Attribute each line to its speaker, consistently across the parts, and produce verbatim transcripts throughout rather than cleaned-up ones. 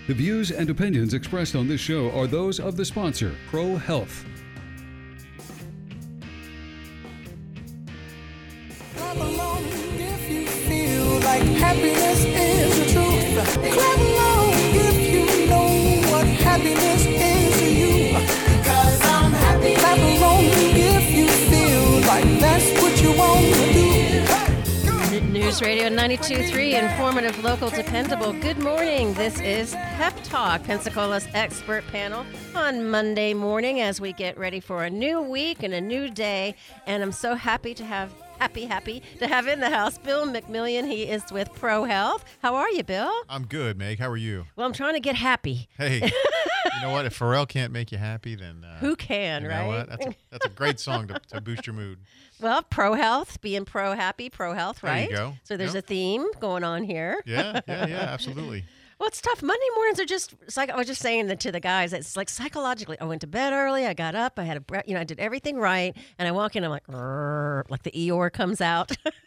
Speaker 1: The views and opinions expressed on this show are those of the sponsor, Pro Health.
Speaker 2: Clap along if you feel like happiness is the truth. Clap along if you know what happiness is to you. Because I'm happy. Clap along if you feel like that's what you want to do.
Speaker 3: News Radio ninety-two point three, informative, local, dependable. Good morning. This is Pep Talk, Pensacola's expert panel on Monday morning as we get ready for a new week and a new day. And I'm so happy to have, happy, happy to have in the house Bill McMillian. He is with Pro Health. How are you, Bill?
Speaker 4: I'm good, Meg. How are you?
Speaker 3: Well, I'm trying to get happy.
Speaker 4: Hey, you know what? If Pharrell can't make you happy, then uh,
Speaker 3: who can,
Speaker 4: you
Speaker 3: right?
Speaker 4: know what? That's a, that's a great song to, to boost your mood.
Speaker 3: Well, Pro Health, being pro happy, Pro Health, right?
Speaker 4: There you go.
Speaker 3: So there's
Speaker 4: Yep.
Speaker 3: a theme going on here.
Speaker 4: Yeah, yeah, yeah, absolutely.
Speaker 3: Well, it's tough. Monday mornings are just, it's like I was just saying that to the guys, it's like psychologically, I went to bed early, I got up, I had a breath, you know, I did everything right, and I walk in, I'm like, "Rrr," like the Eeyore comes out.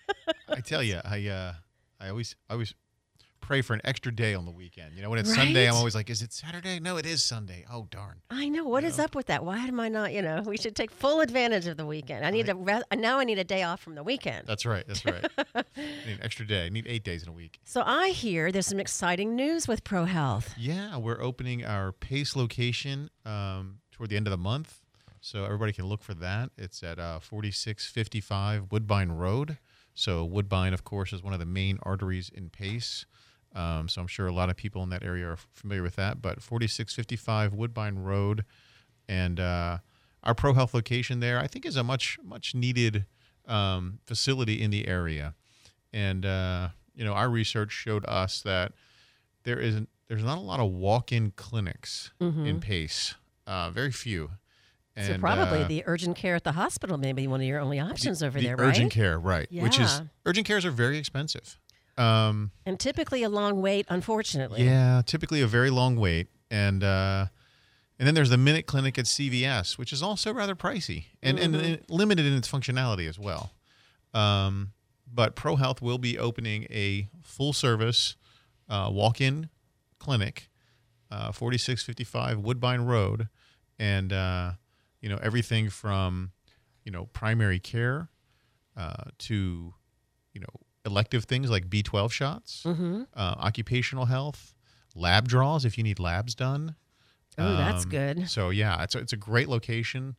Speaker 4: I tell you, I uh, I always, I always pray for an extra day on the weekend. You know, when it's
Speaker 3: Right?
Speaker 4: Sunday, I'm always like, is it Saturday? No, it is Sunday. Oh, darn.
Speaker 3: I know. What
Speaker 4: You
Speaker 3: is
Speaker 4: know?
Speaker 3: up with that? Why am I not, you know, we should take full advantage of the weekend. I need
Speaker 4: Right.
Speaker 3: a, re- now I need a day off from the weekend.
Speaker 4: That's right. That's right. I need an extra day. I need eight days in a week.
Speaker 3: So I hear there's some exciting news with Pro Health.
Speaker 4: Yeah, we're opening our Pace location um, toward the end of the month, so everybody can look for that. It's at uh, forty-six fifty-five Woodbine Road. So Woodbine, of course, is one of the main arteries in Pace. Um, so I'm sure a lot of people in that area are familiar with that. But forty-six fifty-five Woodbine Road, and uh, our Pro Health location there, I think, is a much much needed um, facility in the area. And uh, you know, our research showed us that there isn't there's not a lot of walk-in clinics in Pace. Uh, very few.
Speaker 3: So
Speaker 4: And,
Speaker 3: probably
Speaker 4: uh,
Speaker 3: the urgent care at the hospital may be one of your only options over
Speaker 4: the
Speaker 3: there, right?
Speaker 4: urgent care, right? Which is
Speaker 3: Yeah.
Speaker 4: urgent cares are very expensive. Um,
Speaker 3: And typically a long wait, unfortunately.
Speaker 4: yeah, typically a very long wait, and uh, and then there's the Minute Clinic at C V S, which is also rather pricey and and, and limited in its functionality as well. Um, but Pro Health will be opening a full service uh, walk-in clinic, uh, forty-six fifty-five Woodbine Road, and uh, you know, everything from you know primary care uh, to you know elective things like B twelve shots,
Speaker 3: Mm-hmm.
Speaker 4: uh, occupational health, lab draws if you need labs done.
Speaker 3: Oh, that's
Speaker 4: Um,
Speaker 3: good.
Speaker 4: So yeah, it's a, it's a great location.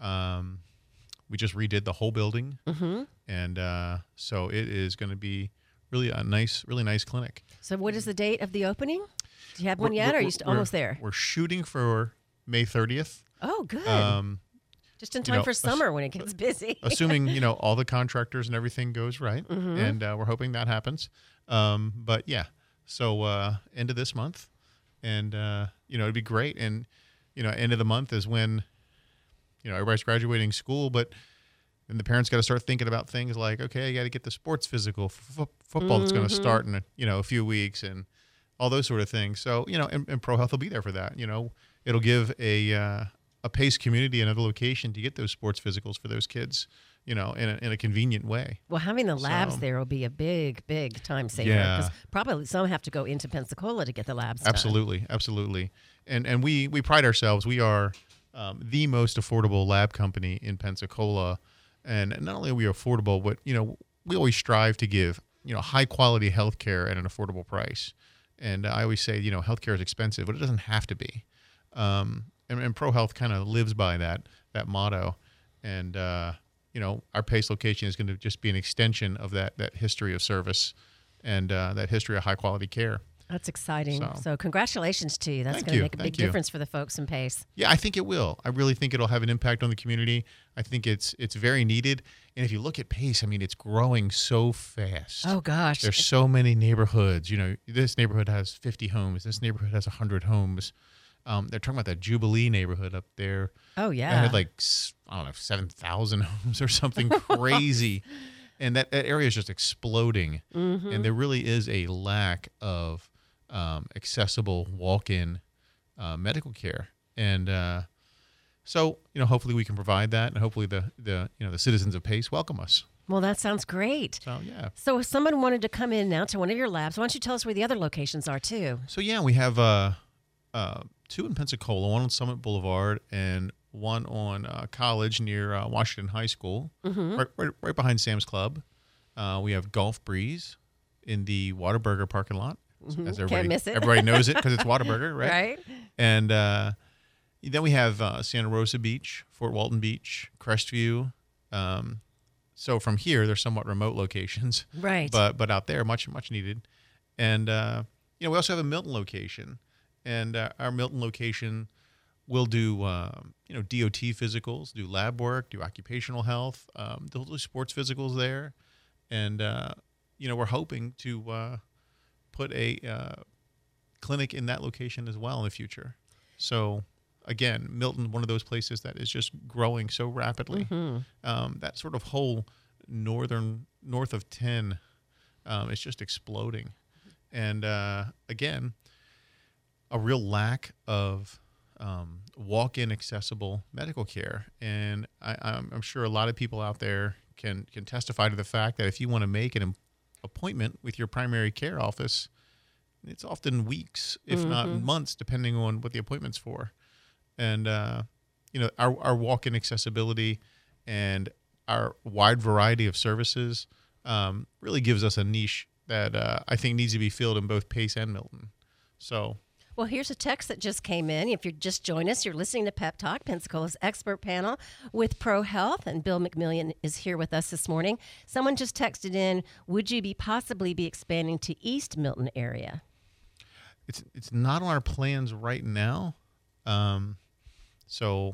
Speaker 4: Um, we just redid the whole building,
Speaker 3: Mm-hmm.
Speaker 4: and uh, so it is going to be really a nice, really nice clinic.
Speaker 3: So what is the date of the opening? Do you have one
Speaker 4: We're-
Speaker 3: yet, or are
Speaker 4: we're-
Speaker 3: you st-
Speaker 4: we're-
Speaker 3: almost there?
Speaker 4: We're shooting for May thirtieth.
Speaker 3: Oh, good.
Speaker 4: Um,
Speaker 3: Just in
Speaker 4: you
Speaker 3: time
Speaker 4: know,
Speaker 3: for
Speaker 4: ass-
Speaker 3: summer when it gets busy.
Speaker 4: assuming you know all the contractors and everything goes right,
Speaker 3: Mm-hmm.
Speaker 4: and uh, we're hoping that happens. Um, but yeah, so uh, end of this month, and uh, you know it'd be great. And you know, end of the month is when you know everybody's graduating school, but then the parents got to start thinking about things like, okay, I got to get the sports physical for fo- football that's going to
Speaker 3: Mm-hmm.
Speaker 4: start in a, you know a few weeks, and all those sort of things. So you know, and, and Pro Health will be there for that. You know, it'll give a uh, a Pace community another location to get those sports physicals for those kids, you know, in a, in a convenient way.
Speaker 3: Well, having the labs
Speaker 4: So-
Speaker 3: there will be a big, big time saver.
Speaker 4: Yeah.
Speaker 3: Because probably some have to go into Pensacola to get the labs done.
Speaker 4: Absolutely, absolutely. And and we we pride ourselves. We are um, the most affordable lab company in Pensacola, and not only are we affordable, but you know we always strive to give you know high quality healthcare at an affordable price. And I always say you know healthcare is expensive, but it doesn't have to be. Um, and, and Pro Health kind of lives by that that motto. And uh, you know our Pace location is going to just be an extension of that that history of service and uh, that history of high quality care.
Speaker 3: That's exciting. So,
Speaker 4: So-
Speaker 3: congratulations to you. That's
Speaker 4: Thank
Speaker 3: going to
Speaker 4: you.
Speaker 3: make a big
Speaker 4: Thank you.
Speaker 3: difference for the folks in Pace.
Speaker 4: Yeah, I think it will. I really think it'll have an impact on the community. I think it's it's very needed. And if you look at Pace, I mean, it's growing so fast.
Speaker 3: Oh, gosh.
Speaker 4: There's so many neighborhoods. You know, this neighborhood has fifty homes. This neighborhood has one hundred homes. Um, they're talking about that Jubilee neighborhood up there.
Speaker 3: Oh,
Speaker 4: That
Speaker 3: yeah.
Speaker 4: had like, s- I don't know, seven thousand homes or something crazy. And that, that area is just exploding.
Speaker 3: Mm-hmm.
Speaker 4: And there really is a lack of um, accessible walk-in uh, medical care. And uh, so, you know, hopefully we can provide that, and hopefully the, the you know the citizens of Pace welcome us.
Speaker 3: Well, that sounds great.
Speaker 4: So yeah.
Speaker 3: So if someone wanted to come in now to one of your labs, why don't you tell us where the other locations are too?
Speaker 4: So yeah, we have uh, uh, two in Pensacola, one on Summit Boulevard and one on uh, College near uh, Washington High School,
Speaker 3: Mm-hmm.
Speaker 4: right, right, right behind Sam's Club. Uh, we have Golf Breeze in the Whataburger parking lot.
Speaker 3: Mhm.
Speaker 4: As
Speaker 3: Can't
Speaker 4: everybody,
Speaker 3: miss it.
Speaker 4: everybody knows it because it's Whataburger, right?
Speaker 3: Right?
Speaker 4: And uh, then we have uh, Santa Rosa Beach, Fort Walton Beach, Crestview. Um, so from here, they're somewhat remote locations,
Speaker 3: Right.
Speaker 4: but but out there, much much needed. And uh, you know, we also have a Milton location, and uh, our Milton location will do um, you know D O T physicals, do lab work, do occupational health, um, they'll do sports physicals there, and uh, you know, we're hoping to uh, put a uh, clinic in that location as well in the future. So again, Milton, one of those places that is just growing so rapidly.
Speaker 3: Mhm.
Speaker 4: Um, that sort of whole northern north of ten um, is just exploding, and uh, again, a real lack of um, walk-in accessible medical care. And I, I'm, I'm sure a lot of people out there can can testify to the fact that if you want to make an appointment with your primary care office, it's often weeks, if not
Speaker 3: Mhm.
Speaker 4: months, depending on what the appointment's for. And, uh, you know, our, our walk-in accessibility and our wide variety of services um, really gives us a niche that uh, I think needs to be filled in both Pace and Milton. So,
Speaker 3: Well, here's a text that just came in. If you're just joining us, you're listening to Pep Talk, Pensacola's expert panel with Pro Health, and Bill McMillian is here with us this morning. Someone just texted in, would you be possibly be expanding to East Milton area?
Speaker 4: it's it's not on our plans right now. Um, so,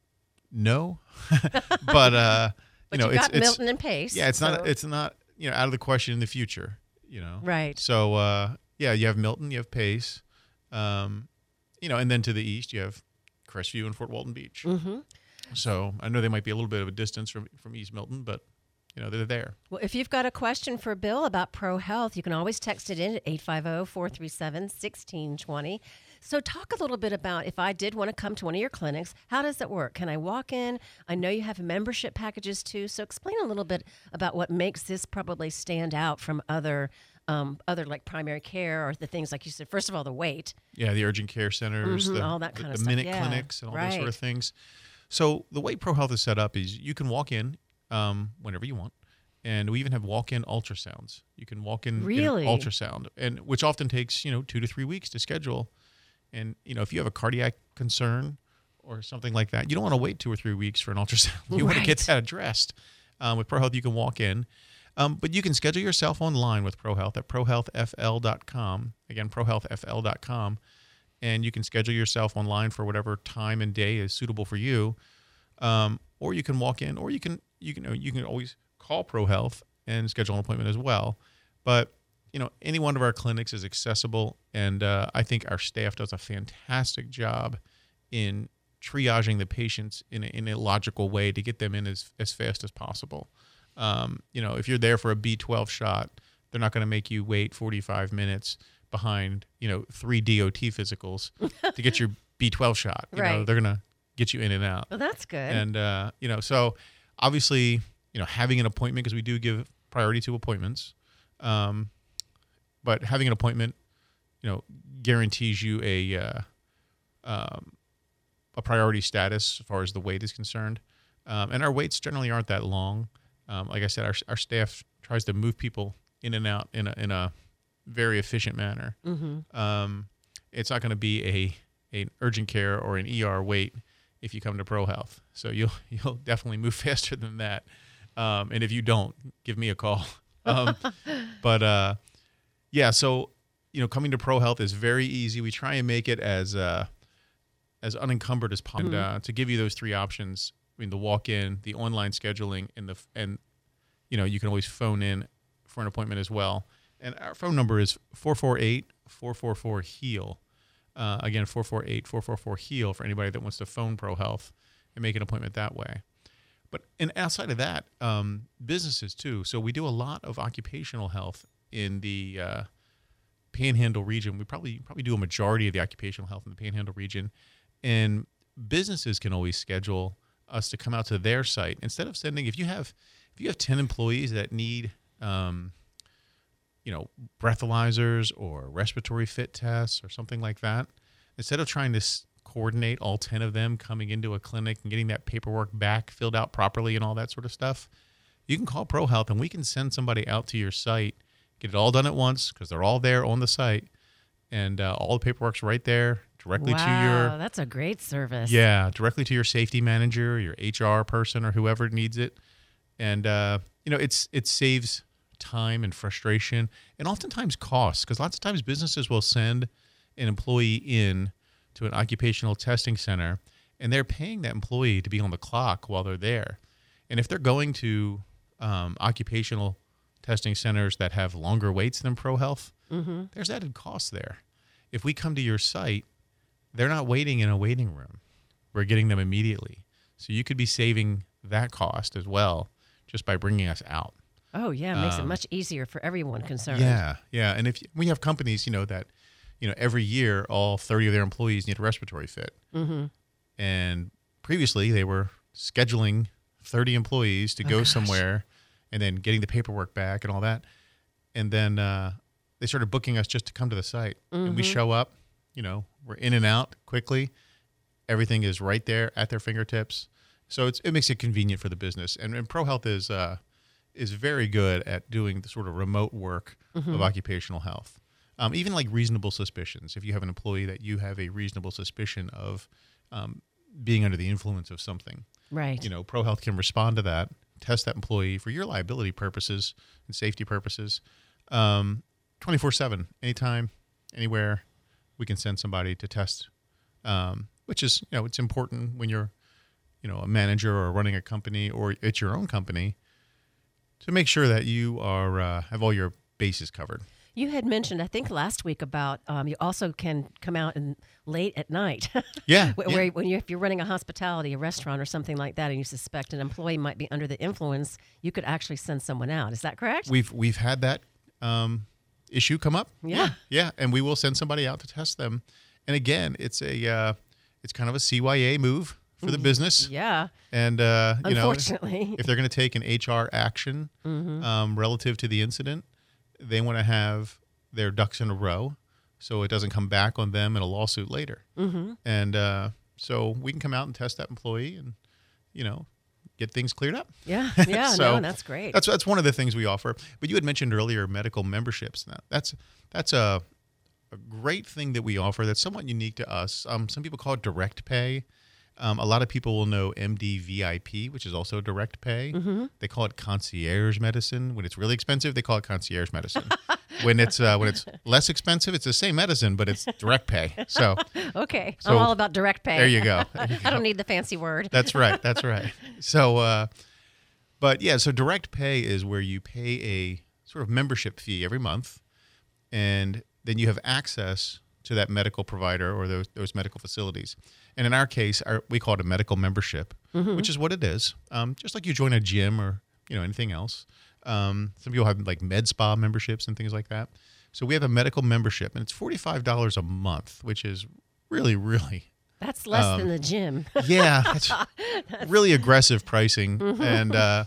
Speaker 4: no. but, uh,
Speaker 3: But
Speaker 4: you know,
Speaker 3: you've
Speaker 4: it's,
Speaker 3: got
Speaker 4: it's
Speaker 3: Milton and Pace.
Speaker 4: yeah, it's
Speaker 3: so-
Speaker 4: not it's not you know out of the question in the future. You know,
Speaker 3: Right.
Speaker 4: So uh, yeah, you have Milton, you have Pace, um, you know, and then to the east you have Crestview and Fort Walton Beach.
Speaker 3: Mhm.
Speaker 4: So I know they might be a little bit of a distance from from East Milton, but you know they're there.
Speaker 3: Well, if you've got a question for Bill about Pro Health, you can always text it in at eight five zero, four three seven, one six two zero. So talk a little bit about if I did want to come to one of your clinics, how does that work? Can I walk in? I know you have membership packages too. So explain a little bit about what makes this probably stand out from other um, other like primary care or the things like you said. First of all, the wait.
Speaker 4: Yeah, the urgent care centers,
Speaker 3: Mhm,
Speaker 4: the,
Speaker 3: all that
Speaker 4: the-
Speaker 3: kind
Speaker 4: the
Speaker 3: of stuff,
Speaker 4: minute
Speaker 3: yeah.
Speaker 4: clinics, and all those sort
Speaker 3: Right.
Speaker 4: of things. So the way Pro Health is set up is you can walk in um, whenever you want. And we even have walk-in ultrasounds. You can walk in,
Speaker 3: Really?
Speaker 4: in ultrasound, and which often takes you know two to three weeks to schedule. And you know if you have a cardiac concern or something like that, you don't want to wait two or three weeks for an ultrasound. You want to get
Speaker 3: Right.
Speaker 4: that addressed. Um, with Pro Health, you can walk in, um, but you can schedule yourself online with Pro Health at pro health f l dot com. Again, pro health f l dot com, and you can schedule yourself online for whatever time and day is suitable for you. Um, or you can walk in, or you can you can you can always call Pro Health and schedule an appointment as well. But you know, any one of our clinics is accessible, and uh, I think our staff does a fantastic job in triaging the patients in a, in a logical way to get them in as as fast as possible. Um, you know, if you're there for a B twelve shot, they're not going to make you wait forty-five minutes behind you know three D O T physicals to get your B twelve shot. You know,
Speaker 3: Right.
Speaker 4: they're going to get you in and out.
Speaker 3: Well, that's good.
Speaker 4: And, uh, you know, so obviously, you know, having an appointment, because we do give priority to appointments, um, but having an appointment, you know, guarantees you a, uh, um, a priority status as far as the wait is concerned. Um, and our waits generally aren't that long. Um, like I said, our, our staff tries to move people in and out in a, in a very efficient manner.
Speaker 3: Mm-hmm.
Speaker 4: Um, it's not going to be a an urgent care or an E R wait if you come to Pro Health. So you'll you'll definitely move faster than that. Um, and if you don't, give me a call. Um, but uh, yeah, so you know, coming to Pro Health is very easy. We try and make it as uh, as unencumbered as possible.
Speaker 3: Mhm.
Speaker 4: And, uh, to give you those three options: I mean, the walk-in, the online scheduling, and the and you know, you can always phone in for an appointment as well. And our phone number is four four eight, four four four, HEAL. Uh, again, four four eight, four four four, HEAL for anybody that wants to phone Pro Health and make an appointment that way. But and outside of that, um, businesses too. So we do a lot of occupational health in the uh, Panhandle region. We probably probably do a majority of the occupational health in the Panhandle region. And businesses can always schedule us to come out to their site. Instead of sending, if you have if you have ten employees that need, um, you know, breathalyzers or respiratory fit tests or something like that, instead of trying to s- coordinate all ten of them coming into a clinic and getting that paperwork back filled out properly and all that sort of stuff, you can call ProHealth and we can send somebody out to your site, get it all done at once because they're all there on the site, and uh, all the paperwork's right there directly
Speaker 3: wow,
Speaker 4: to your
Speaker 3: that's a great service.
Speaker 4: yeah, directly to your safety manager, your H R person, or whoever needs it. And uh, you know, it's it saves time and frustration, and oftentimes costs, because lots of times businesses will send an employee in to an occupational testing center, and they're paying that employee to be on the clock while they're there. And if they're going to um, occupational testing centers that have longer waits than ProHealth, mm-hmm. there's added cost there. If we come to your site, they're not waiting in a waiting room. We're getting them immediately. So you could be saving that cost as well just by bringing us out.
Speaker 3: Oh, yeah. It makes
Speaker 4: Um,
Speaker 3: it much easier for everyone concerned.
Speaker 4: Yeah, yeah. And if we have companies, you know, that, you know, every year all thirty of their employees need a respiratory fit. Mm-hmm. And previously they were scheduling thirty employees to
Speaker 3: Oh,
Speaker 4: go
Speaker 3: gosh.
Speaker 4: somewhere and then getting the paperwork back and all that. And then uh, they started booking us just to come to the site. Mm-hmm. And we show up, you know, we're in and out quickly. Everything is right there at their fingertips. So it's, it makes it convenient for the business. And, and ProHealth is uh, is very good at doing the sort of remote work mm-hmm. of occupational health. Um, even like reasonable suspicions. If you have an employee that you have a reasonable suspicion of um, being under the influence of something,
Speaker 3: Right.
Speaker 4: you know, ProHealth can respond to that, test that employee for your liability purposes and safety purposes, um, twenty-four seven, anytime, anywhere. We can send somebody to test, um, which is, you know, it's important when you're, you know, a manager or running a company or it's your own company to make sure that you are uh, have all your bases covered.
Speaker 3: You had mentioned, I think last week, about um, you also can come out and late at night.
Speaker 4: Yeah,
Speaker 3: where,
Speaker 4: yeah.
Speaker 3: where when you if you're running a hospitality, a restaurant, or something like that, and you suspect an employee might be under the influence, you could actually send someone out. Is that correct?
Speaker 4: We've we've had that um, issue come up.
Speaker 3: Yeah.
Speaker 4: yeah, and we will send somebody out to test them. And again, it's a uh, it's kind of a C Y A move for the business.
Speaker 3: Yeah.
Speaker 4: And uh, you know,
Speaker 3: Unfortunately.
Speaker 4: if they're going to take an H R action
Speaker 3: Mm-hmm.
Speaker 4: um, relative to the incident, they want to have their ducks in a row so it doesn't come back on them in a lawsuit later. Mm-hmm. And uh, so we can come out and test that employee and, you know, get things cleared up.
Speaker 3: Yeah. Yeah.
Speaker 4: So
Speaker 3: no, that's great.
Speaker 4: That's that's one of the things we offer. But you had mentioned earlier medical memberships. Now, that's that's a, a great thing that we offer that's somewhat unique to us. Um, some people call it direct pay. Um, a lot of people will know M D V I P, which is also direct pay. Mm-hmm. They call it concierge medicine. When it's really expensive, they call it concierge medicine. when it's uh, when it's less expensive, it's the same medicine, but it's direct pay. So
Speaker 3: okay.
Speaker 4: so
Speaker 3: I'm all about direct pay.
Speaker 4: there you go. There you
Speaker 3: I
Speaker 4: go.
Speaker 3: don't need the fancy word.
Speaker 4: That's right. That's right. So, uh, but yeah, so direct pay is where you pay a sort of membership fee every month, and then you have access to that medical provider or those those medical facilities. And in our case, our, we call it a medical membership, mm-hmm. which is what it is. Um, just like you join a gym or you know anything else. Um, some people have like med spa memberships and things like that. So we have a medical membership, and it's forty-five dollars a month, which is really, really
Speaker 3: That's less
Speaker 4: um,
Speaker 3: than the gym.
Speaker 4: yeah, that's really aggressive pricing. And uh,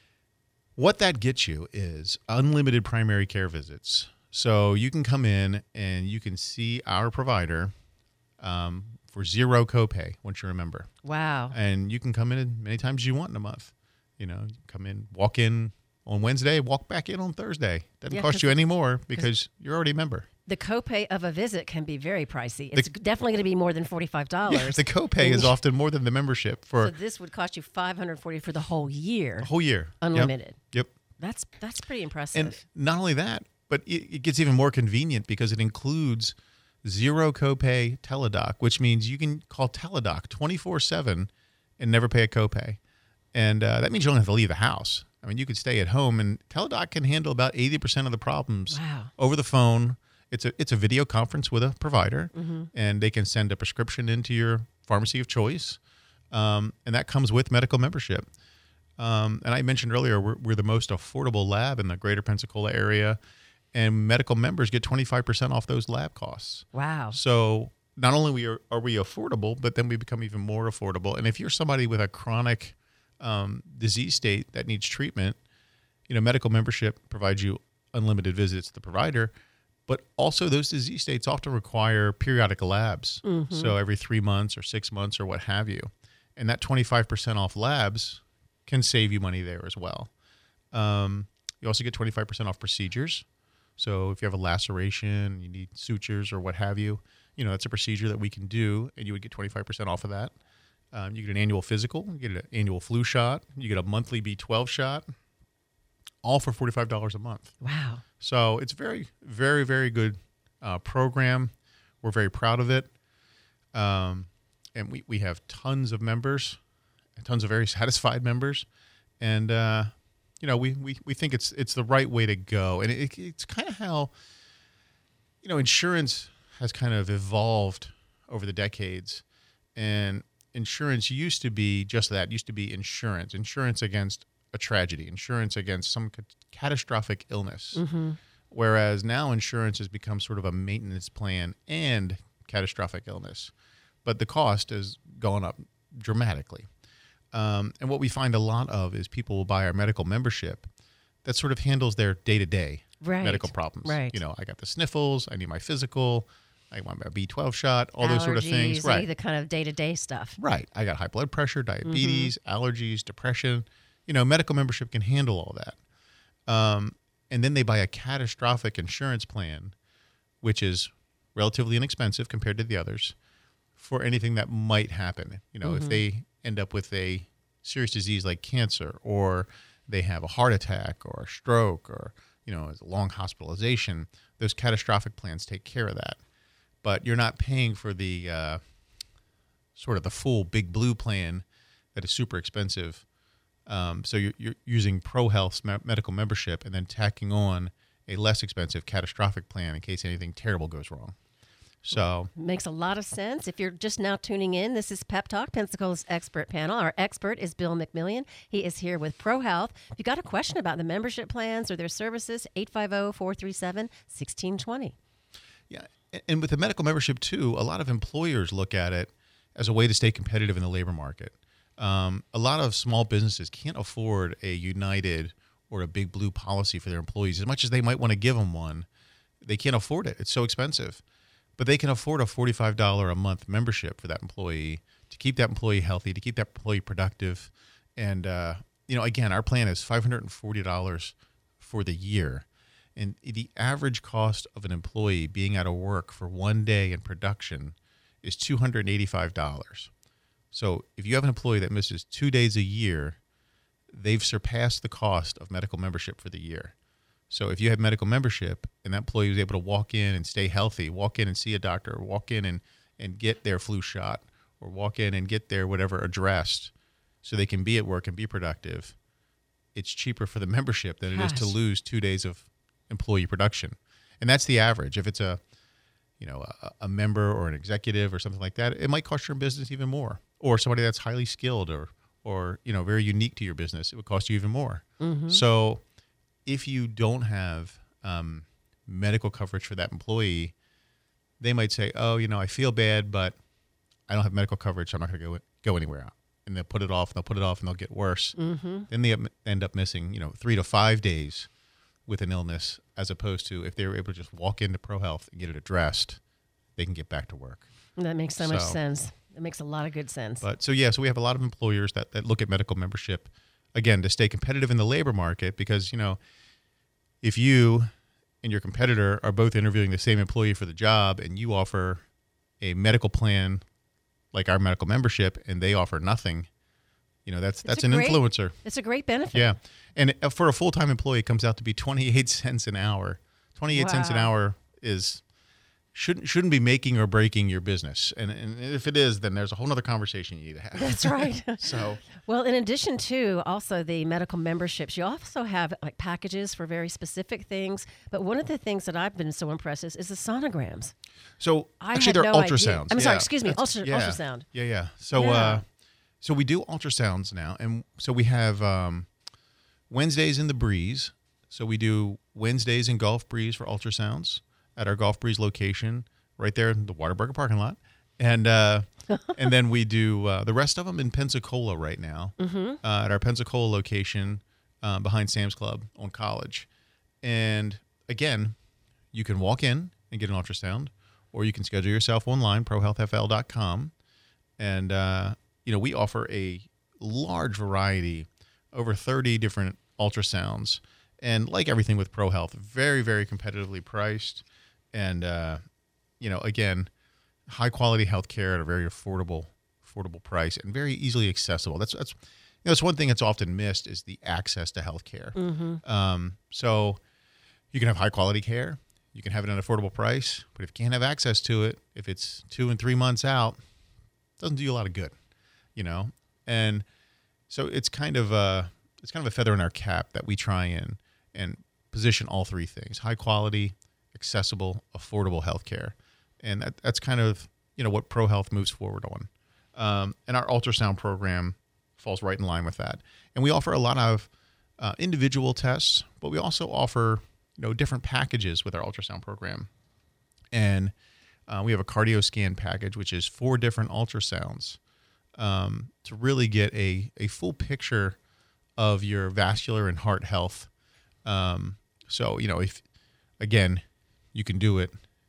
Speaker 4: what that gets you is unlimited primary care visits. So you can come in and you can see our provider um, for zero copay once you're a member.
Speaker 3: Wow.
Speaker 4: And you can come in as many times as you want in a month. You know, you come in, walk in on Wednesday, walk back in on Thursday. Doesn't
Speaker 3: Yeah,
Speaker 4: cost
Speaker 3: 'cause-
Speaker 4: you any more because you're already a member.
Speaker 3: The copay of a visit can be very pricey. It's definitely going to be more than forty-five dollars.
Speaker 4: Yeah, the copay is often more than the membership for
Speaker 3: So this would cost you five hundred forty dollars for the whole year.
Speaker 4: a whole year. Yep.
Speaker 3: Unlimited.
Speaker 4: Yep.
Speaker 3: That's that's pretty impressive.
Speaker 4: And not only that, but it, it gets even more convenient because it includes zero copay Teladoc, which means you can call Teladoc twenty-four seven and never pay a copay. And uh, that means you don't have to leave the house. I mean, you could stay at home, and Teladoc can handle about eighty percent of the problems
Speaker 3: Wow.
Speaker 4: over the phone. It's a it's a video conference with a provider,
Speaker 3: Mm-hmm.
Speaker 4: and they can send a prescription into your pharmacy of choice, um, and that comes with medical membership. Um, and I mentioned earlier, we're, we're the most affordable lab in the greater Pensacola area, and medical members get twenty-five percent off those lab costs.
Speaker 3: Wow.
Speaker 4: So not only we are, are we affordable, but then we become even more affordable. And if you're somebody with a chronic um, disease state that needs treatment, you know, medical membership provides you unlimited visits to the provider, but also those disease states often require periodic labs. Mm-hmm. So every three months or six months or what have you. And that twenty-five percent off labs can save you money there as well. Um, you also get twenty-five percent off procedures. So if you have a laceration, you need sutures or what have you, you know, that's a procedure that we can do, and you would get twenty-five percent off of that. Um, you get an annual physical, you get an annual flu shot, you get a monthly B twelve shot, all for forty-five dollars a month.
Speaker 3: Wow.
Speaker 4: So it's very, very, very good uh, program. We're very proud of it. Um, and we, we have tons of members, tons of very satisfied members. And, uh, you know, we, we, we think it's it's the right way to go. And it, it's kind of how, you know, insurance has kind of evolved over the decades. And insurance used to be just that, used to be insurance, insurance against a tragedy, insurance against some ca- catastrophic illness. Mm-hmm. Whereas now insurance has become sort of a maintenance plan and catastrophic illness. But the cost has gone up dramatically. Um, and what we find a lot of is people will buy our medical membership that sort of handles their day-to-day
Speaker 3: right.
Speaker 4: medical problems.
Speaker 3: Right.
Speaker 4: You know, I got the sniffles, I need my physical, I want my B twelve shot, all
Speaker 3: Allergies,
Speaker 4: those sort of things. Right.
Speaker 3: The kind of day-to-day stuff.
Speaker 4: Right. I got high blood pressure, diabetes, mm-hmm. allergies, depression. You know, medical membership can handle all that. Um, and then they buy a catastrophic insurance plan, which is relatively inexpensive compared to the others, for anything that might happen. You know, mm-hmm. if they end up with a serious disease like cancer, or they have a heart attack or a stroke, or, you know, a long hospitalization, those catastrophic plans take care of that. But you're not paying for the uh, sort of the full Big Blue plan that is super expensive. Um, so you're, you're using ProHealth's me- medical membership and then tacking on a less expensive catastrophic plan in case anything terrible goes wrong. So
Speaker 3: makes a lot of sense. If you're just now tuning in, this is Pep Talk, Pensacola's expert panel. Our expert is Bill McMillian. He is here with ProHealth. If you got a question about the membership plans or their services, eight five zero, four three seven, one six two zero.
Speaker 4: Yeah, and with the medical membership too, a lot of employers look at it as a way to stay competitive in the labor market. Um, a lot of small businesses can't afford a United or a Big Blue policy for their employees. As much as they might want to give them one, they can't afford it. It's so expensive. But they can afford a forty-five dollars a month membership for that employee to keep that employee healthy, to keep that employee productive. And, uh, you know, again, our plan is five hundred forty dollars for the year. And the average cost of an employee being out of work for one day in production is two hundred eighty-five dollars. So if you have an employee that misses two days a year, they've surpassed the cost of medical membership for the year. So if you have medical membership and that employee was able to walk in and stay healthy, walk in and see a doctor, or walk in and, and get their flu shot, or walk in and get their whatever addressed so they can be at work and be productive, it's cheaper for the membership than
Speaker 3: Gosh.
Speaker 4: it is to lose two days of employee production. And that's the average. If it's a, you know, a, a member or an executive or something like that, it might cost your business even more. Or somebody that's highly skilled or, or you know, very unique to your business, it would cost you even more. Mm-hmm. So if you don't have um, medical coverage for that employee, they might say, oh, you know, I feel bad, but I don't have medical coverage, so I'm not going to go go anywhere. And they'll put it off, and they'll put it off, and they'll get worse. Mm-hmm. Then they end up missing, you know, three to five days with an illness, as opposed to if they were able to just walk into ProHealth and get it addressed, they can get back to work.
Speaker 3: That makes so, so much sense. It makes a lot of good sense.
Speaker 4: But so, yeah, so we have a lot of employers that, that look at medical membership, again, to stay competitive in the labor market, because, you know, if you and your competitor are both interviewing the same employee for the job and you offer a medical plan like our medical membership and they offer nothing, you know, that's
Speaker 3: It's
Speaker 4: that's
Speaker 3: a
Speaker 4: an
Speaker 3: great-
Speaker 4: influencer.
Speaker 3: It's a great benefit.
Speaker 4: Yeah. And for a full-time employee, it comes out to be twenty-eight cents an hour. twenty-eight cents an
Speaker 3: Wow.
Speaker 4: hour is shouldn't shouldn't be making or breaking your business. And, and if it is, then there's a whole other conversation you need to have.
Speaker 3: That's right.
Speaker 4: So,
Speaker 3: Well, in addition to also the medical memberships, you also have like packages for very specific things. But one of the things that I've been so impressed is, is the sonograms.
Speaker 4: so
Speaker 3: I
Speaker 4: actually
Speaker 3: had
Speaker 4: they're
Speaker 3: no idea.
Speaker 4: ultrasounds.
Speaker 3: I'm sorry,
Speaker 4: Yeah.
Speaker 3: excuse me,
Speaker 4: That's-
Speaker 3: ultra-
Speaker 4: yeah.
Speaker 3: ultrasound.
Speaker 4: Yeah, yeah. So,
Speaker 3: Yeah.
Speaker 4: uh, so we do ultrasounds now, and so we have um, Wednesdays in the Breeze. So we do Wednesdays in Gulf Breeze for ultrasounds at our Gulf Breeze location, right there in the Waterburger parking lot. And uh, And then we do uh, the rest of them in Pensacola right now,
Speaker 3: Mm-hmm.
Speaker 4: uh, at our Pensacola location uh, behind Sam's Club on College. And again, you can walk in and get an ultrasound, or you can schedule yourself online, pro health f l dot com. And, uh, you know, we offer a large variety, over thirty different ultrasounds. And like everything with ProHealth, very, very competitively priced. And, uh, you know, again, high quality healthcare at a very affordable, affordable price and very easily accessible. That's, that's, you know, it's one thing that's often missed is the access to healthcare.
Speaker 3: Mm-hmm.
Speaker 4: Um, so you can have high quality care. You can have it at an affordable price, but if you can't have access to it, if it's two and three months out, it doesn't do you a lot of good, you know? And so it's kind of a, it's kind of a feather in our cap that we try and, and position all three things: high quality, accessible, affordable healthcare. And that, that's kind of, you know, what ProHealth moves forward on. Um, and our ultrasound program falls right in line with that. And we offer a lot of uh, individual tests, but we also offer, you know, different packages with our ultrasound program. And uh, we have a cardio scan package, which is four different ultrasounds um, to really get a, a full picture of your vascular and heart health. Um, so, you know, if, again, you can do it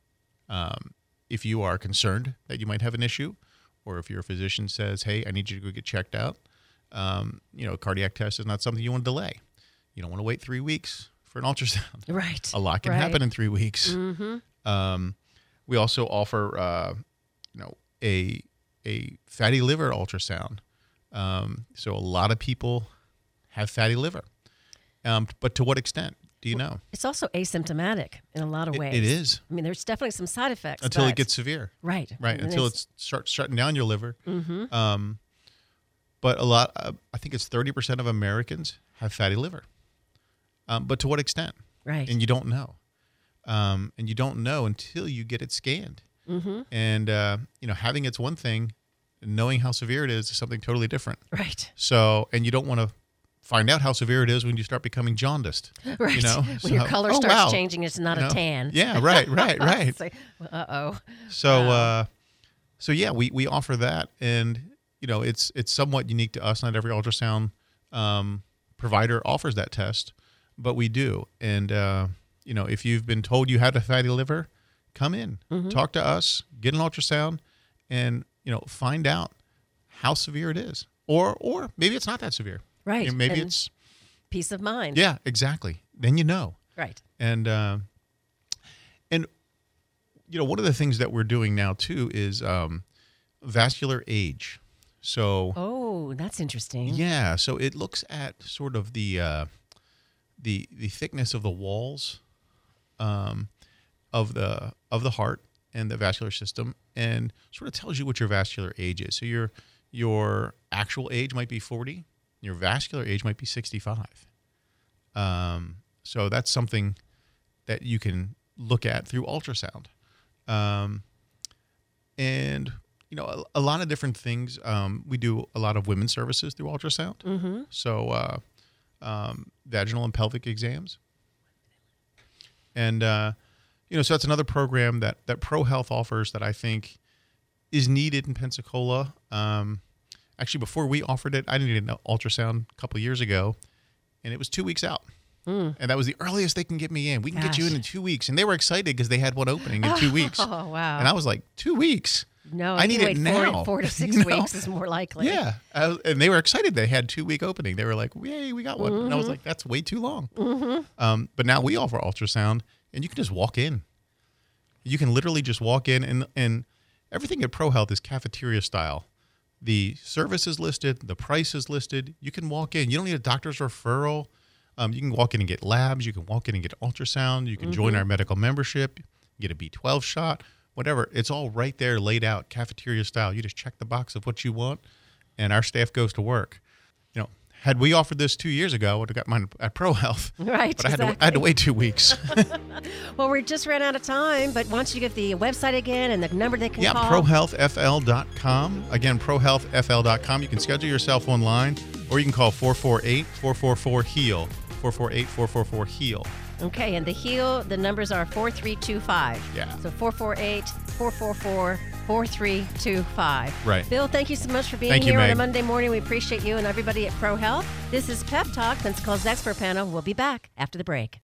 Speaker 4: um, if you are concerned that you might have an issue, or if your physician says, hey, I need you to go get checked out. Um, you know, a cardiac test is not something you want to delay. You don't want to wait three weeks for an ultrasound.
Speaker 3: Right.
Speaker 4: A lot can
Speaker 3: right.
Speaker 4: happen in three weeks.
Speaker 3: Mm-hmm.
Speaker 4: Um, we also offer, uh, you know, a a fatty liver ultrasound. Um, so a lot of people have fatty liver. Um, but to what extent? Do you know?
Speaker 3: It's also asymptomatic in a lot of
Speaker 4: It-
Speaker 3: ways.
Speaker 4: it is.
Speaker 3: I mean, there's definitely some side effects.
Speaker 4: Until
Speaker 3: but-
Speaker 4: it gets severe.
Speaker 3: right.
Speaker 4: Right.
Speaker 3: And
Speaker 4: Until
Speaker 3: it's-
Speaker 4: it starts shutting down your liver.
Speaker 3: Mhm.
Speaker 4: Um, but a lot, uh, I think it's thirty percent of Americans have fatty liver. Um, but to what extent?
Speaker 3: right.
Speaker 4: And you don't know. Um, and you don't know until you get it scanned.
Speaker 3: Mm-hmm.
Speaker 4: And, uh, you know, having it's one thing, knowing how severe it is is something totally different.
Speaker 3: Right.
Speaker 4: So, and you don't want to find out how severe it is when you start becoming jaundiced.
Speaker 3: Right.
Speaker 4: You know?
Speaker 3: When
Speaker 4: So,
Speaker 3: your color
Speaker 4: oh,
Speaker 3: starts
Speaker 4: wow.
Speaker 3: changing, it's not
Speaker 4: You
Speaker 3: a
Speaker 4: know?
Speaker 3: tan.
Speaker 4: Yeah, right, right, right.
Speaker 3: It's like, uh-oh.
Speaker 4: So,
Speaker 3: Wow.
Speaker 4: uh, so yeah, we, we offer that, and you know, it's it's somewhat unique to us. Not every ultrasound um, provider offers that test, but we do. And uh, you know, if you've been told you have a fatty liver, come in,
Speaker 3: Mm-hmm.
Speaker 4: talk to us, get an ultrasound, and you know, find out how severe it is, or or maybe it's not that severe.
Speaker 3: Right.
Speaker 4: You know, maybe
Speaker 3: And
Speaker 4: it's
Speaker 3: peace of mind.
Speaker 4: yeah, exactly. Then you know.
Speaker 3: Right.
Speaker 4: And uh, and you know, one of the things that we're doing now too is um, vascular age. So
Speaker 3: Oh, that's interesting.
Speaker 4: yeah, so it looks at sort of the uh, the the thickness of the walls um, of the of the heart and the vascular system, and sort of tells you what your vascular age is. So your your actual age might be forty, your vascular age might be sixty-five. Um, so that's something that you can look at through ultrasound. Um, and, you know, a, a lot of different things. Um, we do a lot of women's services through ultrasound.
Speaker 3: Mm-hmm.
Speaker 4: So uh, um, vaginal and pelvic exams. And, uh, you know, so that's another program that, that ProHealth offers that I think is needed in Pensacola. Um, actually, before we offered it, I needed an ultrasound a couple of years ago, and it was two weeks out.
Speaker 3: Mm.
Speaker 4: And that was the earliest they can get me in. We can get you in
Speaker 3: Gosh.
Speaker 4: in two weeks. And they were excited because they had one opening in two weeks.
Speaker 3: Oh, wow.
Speaker 4: And I was like, two weeks?
Speaker 3: no,
Speaker 4: I
Speaker 3: you
Speaker 4: need
Speaker 3: can
Speaker 4: it
Speaker 3: wait
Speaker 4: now.
Speaker 3: Four, four to six
Speaker 4: You know?
Speaker 3: weeks is more likely.
Speaker 4: Yeah. I was, and they were excited they had two-week opening. They were like, yay, we got one. And I was like, that's way too long.
Speaker 3: Mm-hmm.
Speaker 4: Um, but now we offer ultrasound, and you can just walk in. You can literally just walk in, and, and everything at ProHealth is cafeteria style. The service is listed. The price is listed. You can walk in. You don't need a doctor's referral. Um, you can walk in and get labs. You can walk in and get ultrasound. You can join our medical membership, get a B twelve shot, whatever. It's all right there laid out, cafeteria style. You just check the box of what you want, and our staff goes to work. You know, had we offered this two years ago, I would have got mine at ProHealth.
Speaker 3: Right,
Speaker 4: But I had, to,
Speaker 3: exactly.
Speaker 4: I had to wait two weeks.
Speaker 3: Well, we just ran out of time, but why don't you give the website again and the number they can
Speaker 4: Yeah,
Speaker 3: call?
Speaker 4: pro health f l dot com. Again, pro health f l dot com. You can schedule yourself online, or you can call four four eight, four four four, HEAL. four four eight, four four four, HEAL.
Speaker 3: Okay, and the HEAL, the numbers are four three two five.
Speaker 4: Yeah.
Speaker 3: So four four eight, four four four, four three two five.
Speaker 4: Right.
Speaker 3: Bill, thank you so much for being
Speaker 4: Thank you,
Speaker 3: here on a
Speaker 4: Meg.
Speaker 3: Monday morning. We appreciate you and everybody at Pro Health. This is Pep Talk, Pensacola's Expert Panel. We'll be back after the break.